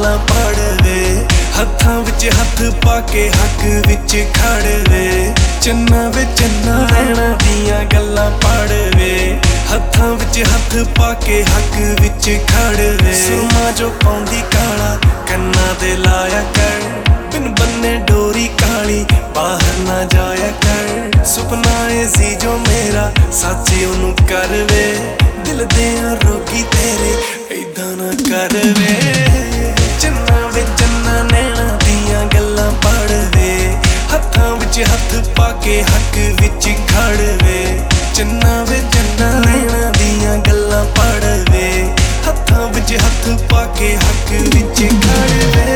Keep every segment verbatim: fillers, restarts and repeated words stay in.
गल्लां पढ़ वे, हत्थां विच हत्थ पाके हक विच खड़ वे। चन्ना वे चन्ना नैना दियां गल्लां पढ़ वे, हत्थां विच हत्थ पाके हक विच खड़ वे। सुरमा जो पाउंदी काला कन्ना दे लाया कर, बिन बन्ने डोरी काली बाहर ना जाया कर। सुपना ए सी जो मेरा साचे ओनू कर वे, दिल दियां रोगी तेरे ऐदां ना कर वे। चन्ना वे चन्ना नैना दियां गल्लां पढ़ वे, हत्थां विच हत्थ पाके हक विच खड़ वे। चन्ना वे चन्ना नैना दियां गल्लां पढ़ वे, हत्थां विच हत्थ पाके हक विच खड़ वे।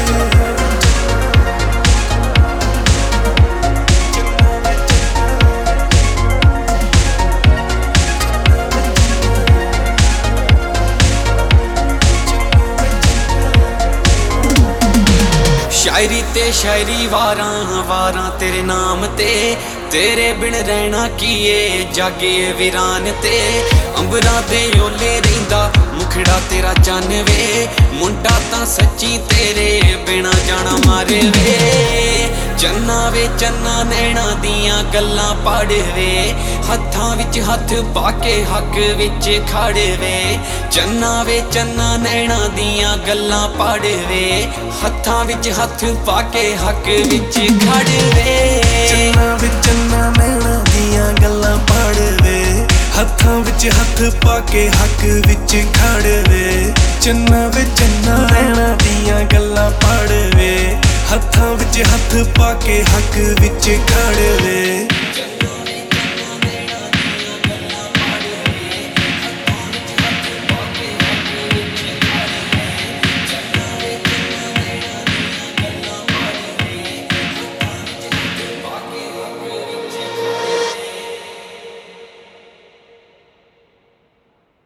शायरी ते शायरी वारां वारां तेरे नाम ते, तेरे बिन रहना किए जागे वीरान ते। अंबरां दे ओले रहिंदा मुखड़ा तेरा चन्न वे, मुंडा तां सच्ची तेरे बिना जाना मारे वे। चन्ना वे चन्ना नैना दियां गल्लां पढ़ वे, हत्थां विच हत्थ पाके हक विच खड़ वे। चन्ना वे चन्ना नैना दियां गल्लां पढ़ वे, हत्थां विच हत्थ पाके हक विच खड़ वे। चन्ना वे चन्ना नैना दियां गल्लां पढ़ वे, हत्थां विच हत्थ पाके हक विच खड़ वे। चन्ना वे चन्ना नैना दियां गल्लां पढ़ वे, हत्थां विच हत्थ पाके हक विच खड़ वे।